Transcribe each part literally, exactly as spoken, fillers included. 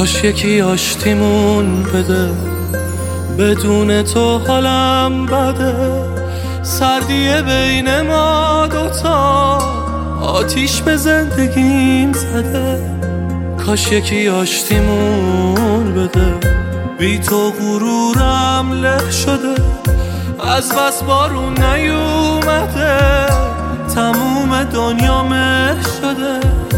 کاش یکی آشتیمون بده، بدون تو حالم بده. سردیه بین ما دوتا آتیش به زندگیم زده. کاش یکی آشتیمون بده، بی تو غرورم له شده. از بس بارون نیومده، تموم دنیا مه شده.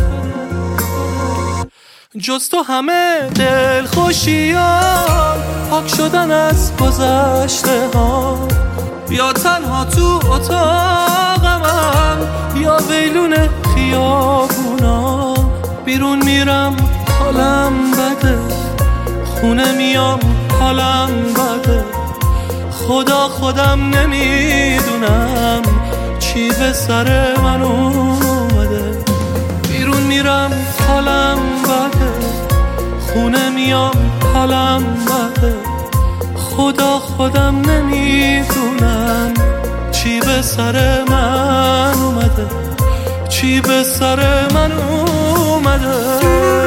جز تو همه دل خوشیان پاک شدن از گذشته ها. یا تنها تو اتاق من، یا ویلون خیابونا. بیرون میرم حالم بده، خونه میام حالم بده. خدا خودم نمیدونم چی به سر من اومده. بیرون میرم حالم بده، خونه میام حالم بده. خدا خودم نمیدونم چی به سر من اومده، چی به سر من اومده.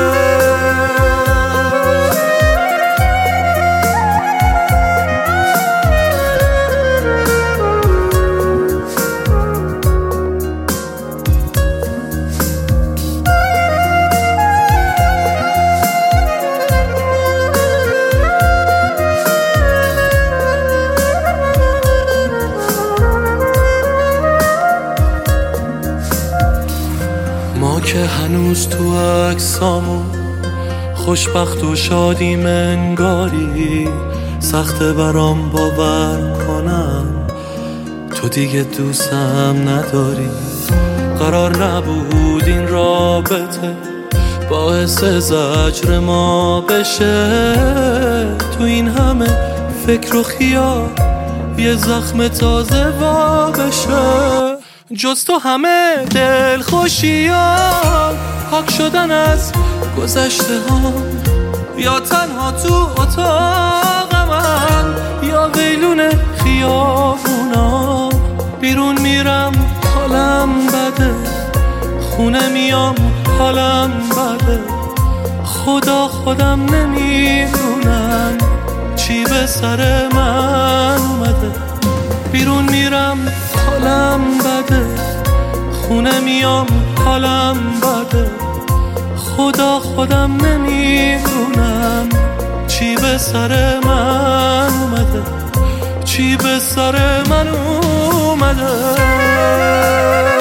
ما که هنوز تو عکسامون خوشبخت و شادیم انگاری. سخته برام باور کنم تو دیگه دوستم نداری. قرار نبود این رابطه باعث زجر ما بشه. تو این همه فکر و خیال یه زخم تازه وا بشه. جز تو همه دل خوشیان پاک شدن از گذشته ها. یا تنها تو اتاق من، یا ویلون خیابونا. بیرون میرم حالم بده، خونه میام حالم بده. خدا خودم نمیدونم چی به سر من اومده. بیرون میرم حالم بده، خونه میام حالم بده. خدا خودم نمیدونم چی به سر من اومده، چی به سر من اومده.